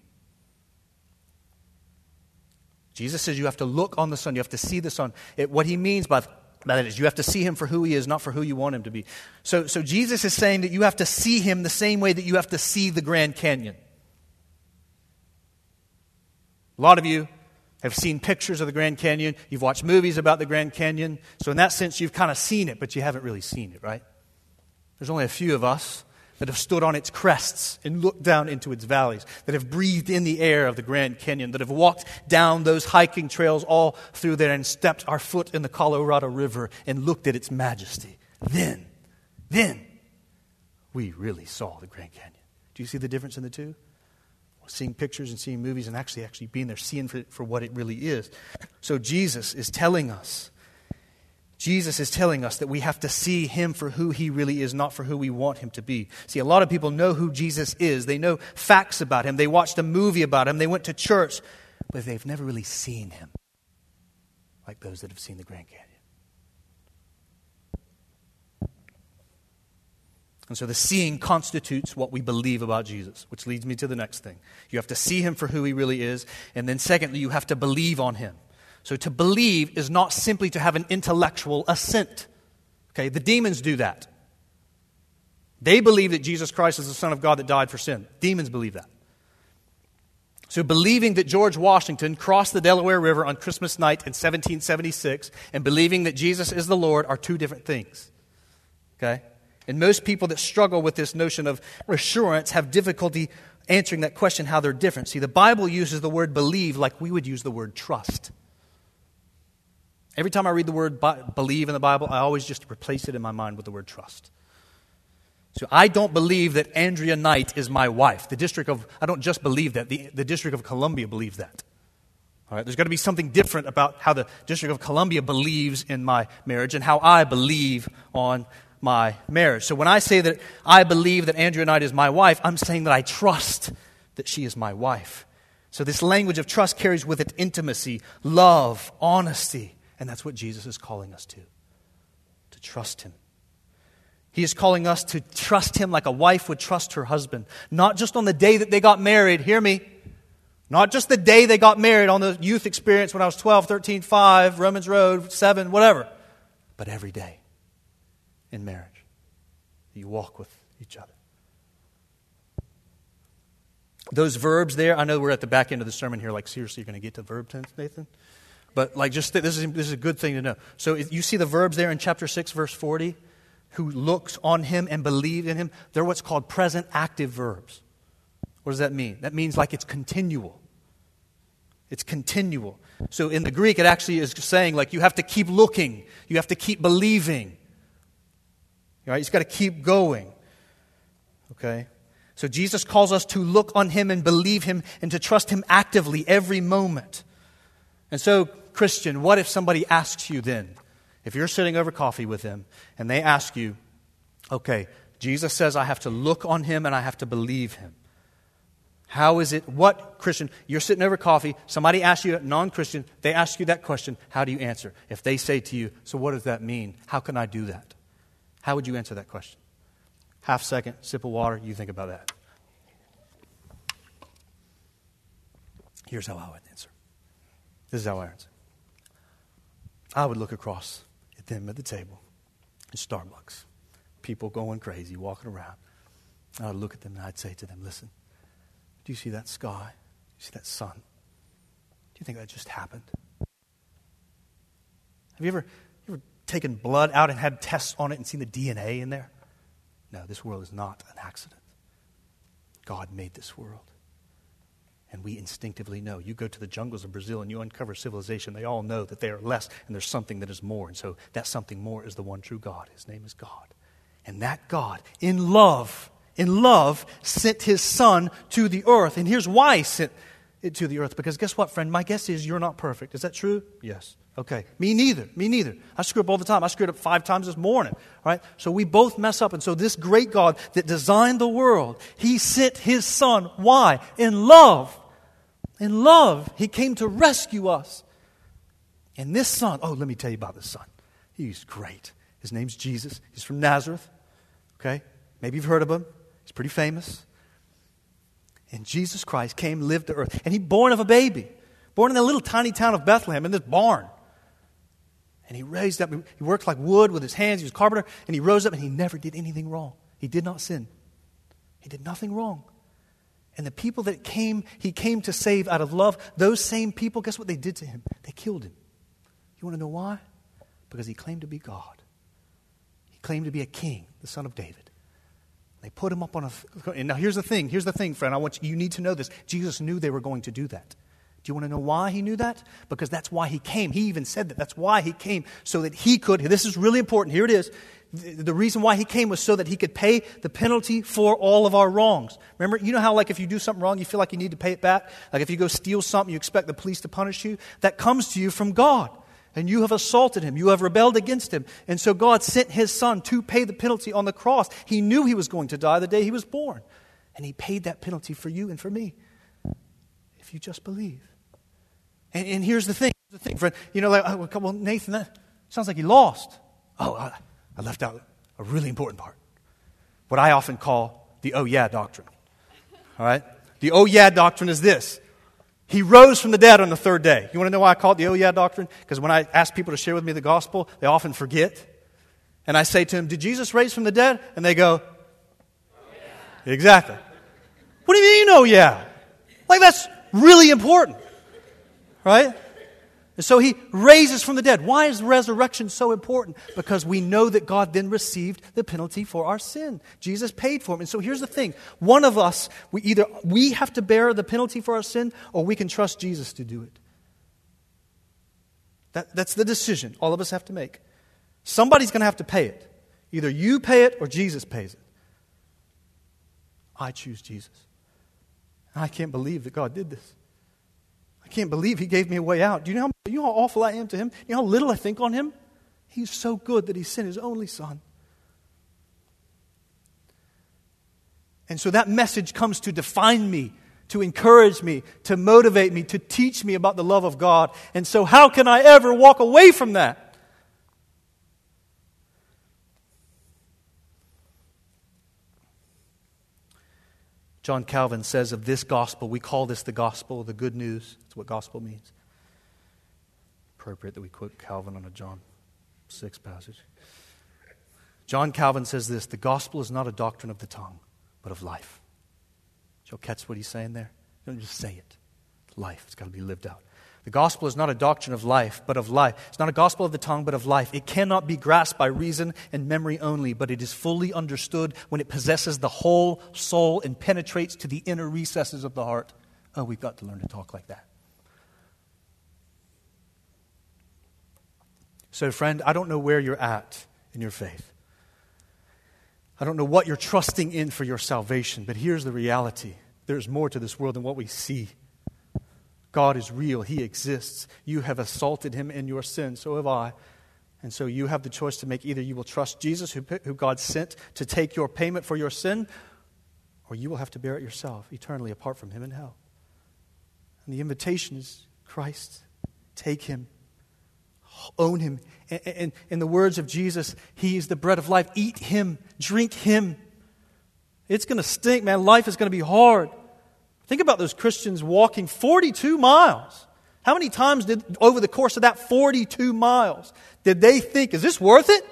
Jesus says you have to look on the Son. You have to see the Son. What He means by that is you have to see Him for who He is, not for who you want Him to be. So Jesus is saying that you have to see Him the same way that you have to see the Grand Canyon. A lot of you have seen pictures of the Grand Canyon. You've watched movies about the Grand Canyon. So in that sense, you've kind of seen it, but you haven't really seen it, right? There's only a few of us that have stood on its crests and looked down into its valleys, that have breathed in the air of the Grand Canyon, that have walked down those hiking trails all through there and stepped our foot in the Colorado River and looked at its majesty. Then, we really saw the Grand Canyon. Do you see the difference in the two? Seeing pictures and seeing movies and actually being there, seeing for what it really is. So Jesus is telling us that we have to see Him for who He really is, not for who we want Him to be. See, a lot of people know who Jesus is. They know facts about Him. They watched a movie about Him. They went to church. But they've never really seen Him like those that have seen the Grand Canyon. And so the seeing constitutes what we believe about Jesus, which leads me to the next thing. You have to see Him for who He really is. And then secondly, you have to believe on Him. So to believe is not simply to have an intellectual assent. Okay, the demons do that. They believe that Jesus Christ is the Son of God that died for sin. Demons believe that. So believing that George Washington crossed the Delaware River on Christmas night in 1776 and believing that Jesus is the Lord are two different things. Okay? And most people that struggle with this notion of assurance have difficulty answering that question, how they're different. See, the Bible uses the word believe like we would use the word trust. Every time I read the word believe in the Bible, I always just replace it in my mind with the word trust. So I don't believe that Andrea Knight is my wife. I don't just believe that. The District of Columbia believes that. All right, there's got to be something different about how the District of Columbia believes in my marriage and how I believe on my marriage. So when I say that I believe that Andrea Knight is my wife, I'm saying that I trust that she is my wife. So this language of trust carries with it intimacy, love, honesty. And that's what Jesus is calling us to trust Him. He is calling us to trust Him like a wife would trust her husband. Not just on the day that they got married, hear me. Not just the day they got married on the youth experience when I was 12, 13, 5, Romans Road, 7, whatever. But every day in marriage, you walk with each other. Those verbs there, I know we're at the back end of the sermon here, like seriously, you're going to get to verb tense, Nathan? But like just this is a good thing to know. So you see the verbs there in chapter 6, verse 40? who looks on him and believes in him, they're what's called present active verbs. What does that mean? That means like it's continual. It's continual. So in the Greek, it actually is saying like you have to keep looking. You have to keep believing. All right? You just got to keep going. Okay? So Jesus calls us to look on him and believe him and to trust him actively every moment. And so, Christian, what if somebody asks you then, if you're sitting over coffee with them and they ask you, okay, Jesus says I have to look on him and I have to believe him. How is it, what, Christian, you're sitting over coffee, somebody asks you, non-Christian, they ask you that question, how do you answer? If they say to you, so what does that mean? How can I do that? How would you answer that question? Half second, sip of water, you think about that. Here's how I would answer. This is how I answer. I would look across at them at the table in Starbucks. People going crazy, walking around. I would look at them and I'd say to them, listen, do you see that sky? Do you see that sun? Do you think that just happened? Have you ever taken blood out and had tests on it and seen the DNA in there? No, this world is not an accident. God made this world. And we instinctively know. You go to the jungles of Brazil and you uncover civilization. They all know that they are less and there's something that is more. And so that something more is the one true God. His name is God. And that God, in love, sent his Son to the earth. And here's why he sent it to the earth. Because guess what, friend? My guess is you're not perfect. Is that true? Yes. Okay. Me neither. I screw up all the time. I screwed up 5 times this morning. All right? So we both mess up. And so this great God that designed the world, he sent his Son. Why? In love. In love. He came to rescue us. And this Son, let me tell you about this Son. He's great. His name's Jesus. He's from Nazareth. Okay? Maybe you've heard of him. He's pretty famous. And Jesus Christ came, lived to earth. And he born of a baby. Born in that little tiny town of Bethlehem in this barn. And he raised up. He worked like wood with his hands. He was a carpenter. And he rose up and he never did anything wrong. He did not sin. He did nothing wrong. And the people that he came to save out of love, those same people, guess what they did to him? They killed him. You want to know why? Because he claimed to be God. He claimed to be a king, the son of David. They put him up on and now here's the thing, friend, you need to know this. Jesus knew they were going to do that. Do you want to know why he knew that? Because that's why he came. He even said that. That's why he came, so that he could, this is really important, here it is. The reason why he came was so that he could pay the penalty for all of our wrongs. Remember, you know how like if you do something wrong, you feel like you need to pay it back? Like if you go steal something, you expect the police to punish you? That comes to you from God. And you have assaulted him. You have rebelled against him. And so God sent his Son to pay the penalty on the cross. He knew he was going to die the day he was born. And he paid that penalty for you and for me. If you just believe. And here's the thing, friend. You know, like, well, Nathan, that sounds like you lost. I left out a really important part. What I often call the oh yeah doctrine. All right? The oh yeah doctrine is this. He rose from the dead on the 3rd day. You want to know why I call it the oh yeah doctrine? Because when I ask people to share with me the gospel, they often forget. And I say to them, did Jesus raise from the dead? And they go, oh, yeah. Exactly. What do you mean, oh yeah? Like that's really important. Right? And so he raises from the dead. Why is resurrection so important? Because we know that God then received the penalty for our sin. Jesus paid for it. And so here's the thing. One of us, we have to bear the penalty for our sin, or we can trust Jesus to do it. That's the decision all of us have to make. Somebody's going to have to pay it. Either you pay it or Jesus pays it. I choose Jesus. I can't believe that God did this. I can't believe he gave me a way out. Do you know how awful I am to him? You know how little I think on him? He's so good that he sent his only Son. And so that message comes to define me, to encourage me, to motivate me, to teach me about the love of God. And so how can I ever walk away from that? John Calvin says of this gospel, we call this the gospel, the good news. That's what gospel means. Appropriate that we quote Calvin on a John 6 passage. John Calvin says this, the gospel is not a doctrine of the tongue, but of life. Did y'all catch what he's saying there? Don't just say it. It's life. It's got to be lived out. The gospel is not a doctrine of life, but of life. It's not a gospel of the tongue, but of life. It cannot be grasped by reason and memory only, but it is fully understood when it possesses the whole soul and penetrates to the inner recesses of the heart. Oh, we've got to learn to talk like that. So, friend, I don't know where you're at in your faith. I don't know what you're trusting in for your salvation, but here's the reality. There's more to this world than what we see. God is real. He exists. You have assaulted him in your sin. So have I. And so you have the choice to make. Either you will trust Jesus, who God sent to take your payment for your sin, or you will have to bear it yourself eternally apart from him in hell. And the invitation is Christ. Take him. Own him. And in the words of Jesus, he is the bread of life. Eat him. Drink him. It's going to stink, man. Life is going to be hard. Think about those Christians walking 42 miles. How many times over the course of that 42 miles, did they think, is this worth it?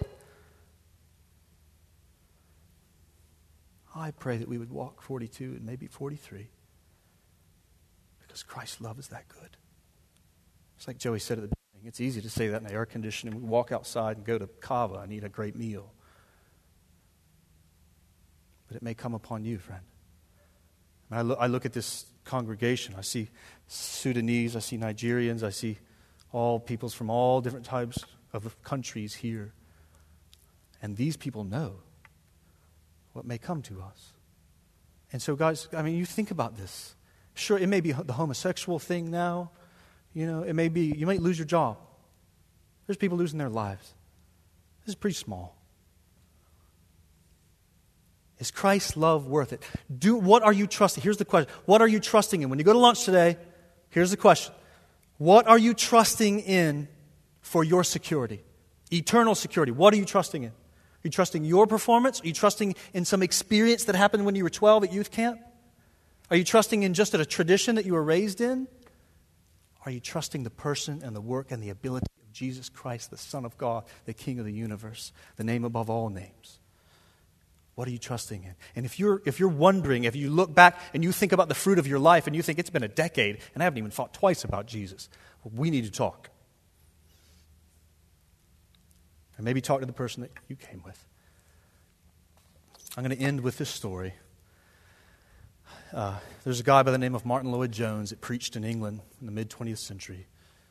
I pray that we would walk 42 and maybe 43 because Christ's love is that good. It's like Joey said at the beginning. It's easy to say that in the air conditioning. We walk outside and go to Cava and eat a great meal. But it may come upon you, friend. I look at this congregation. I see Sudanese, I see Nigerians, I see all peoples from all different types of countries here. And these people know what may come to us. And so, guys, I mean, you think about this. Sure, it may be the homosexual thing now. You know, it may be, you might lose your job. There's people losing their lives. This is pretty small. Is Christ's love worth it? What are you trusting? Here's the question. What are you trusting in? When you go to lunch today, here's the question. What are you trusting in for your security? Eternal security. What are you trusting in? Are you trusting your performance? Are you trusting in some experience that happened when you were 12 at youth camp? Are you trusting in just a tradition that you were raised in? Are you trusting the person and the work and the ability of Jesus Christ, the Son of God, the King of the universe, the name above all names? What are you trusting in? And if you're wondering, if you look back and you think about the fruit of your life and you think it's been a decade and I haven't even thought twice about Jesus, well, we need to talk. And maybe talk to the person that you came with. I'm going to end with this story. There's a guy by the name of Martin Lloyd-Jones that preached in England in the mid-20th century.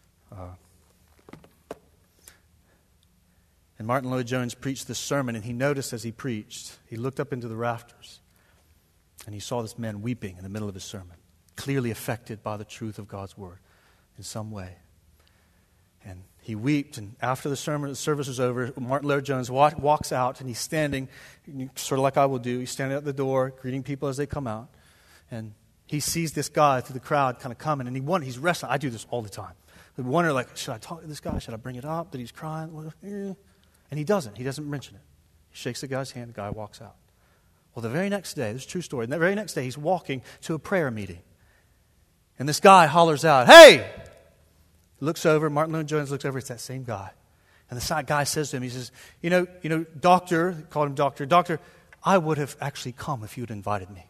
And Martin Lloyd-Jones preached this sermon, and he noticed as he preached, he looked up into the rafters, and he saw this man weeping in the middle of his sermon, clearly affected by the truth of God's word in some way. And he wept, and after the service was over, Martin Lloyd-Jones walks out, and he's standing, sort of like I will do. He's standing at the door, greeting people as they come out. And he sees this guy through the crowd kind of coming, and he's wrestling. I do this all the time. I wonder, like, should I talk to this guy? Should I bring it up that he's crying? And he doesn't. He doesn't mention it. He shakes the guy's hand. The guy walks out. Well, the very next day, this is a true story. The very next day, he's walking to a prayer meeting. And this guy hollers out, "Hey!" Looks over. Martin Lloyd-Jones looks over. It's that same guy. And the guy says to him, he says, you know, doctor, called him doctor, I would have actually come if you had invited me.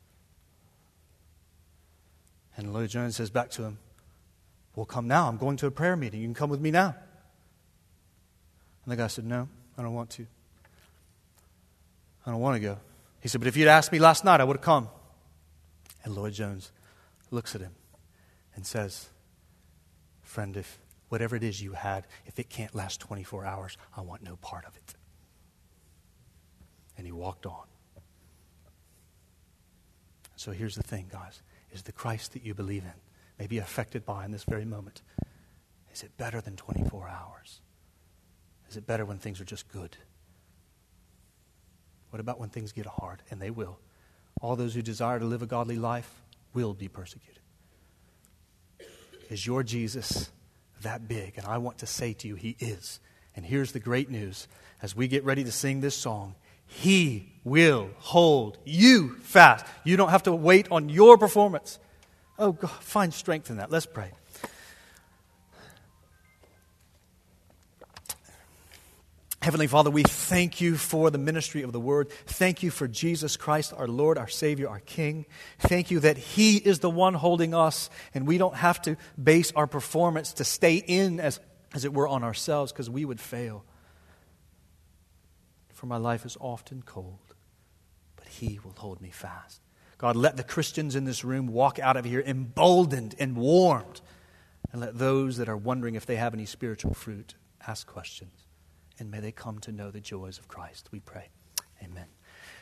And Lloyd-Jones says back to him, well, come now. I'm going to a prayer meeting. You can come with me now. And the guy said, no, I don't want to. I don't want to go. He said, but if you'd asked me last night, I would have come. And Lloyd-Jones looks at him and says, friend, if whatever it is you had, if it can't last 24 hours, I want no part of it. And he walked on. So here's the thing, guys. Is the Christ that you believe in, may be affected by in this very moment, is it better than 24 hours? Is it better when things are just good? What about when things get hard? And they will. All those who desire to live a godly life will be persecuted. Is your Jesus that big? And I want to say to you, he is. And here's the great news. As we get ready to sing this song, he will hold you fast. You don't have to wait on your performance. Oh, God, find strength in that. Let's pray. Heavenly Father, we thank you for the ministry of the Word. Thank you for Jesus Christ, our Lord, our Savior, our King. Thank you that He is the one holding us, and we don't have to base our performance to stay in, as it were, on ourselves, because we would fail. For my life is often cold, but He will hold me fast. God, let the Christians in this room walk out of here emboldened and warmed, and let those that are wondering if they have any spiritual fruit ask questions. And may they come to know the joys of Christ, we pray. Amen.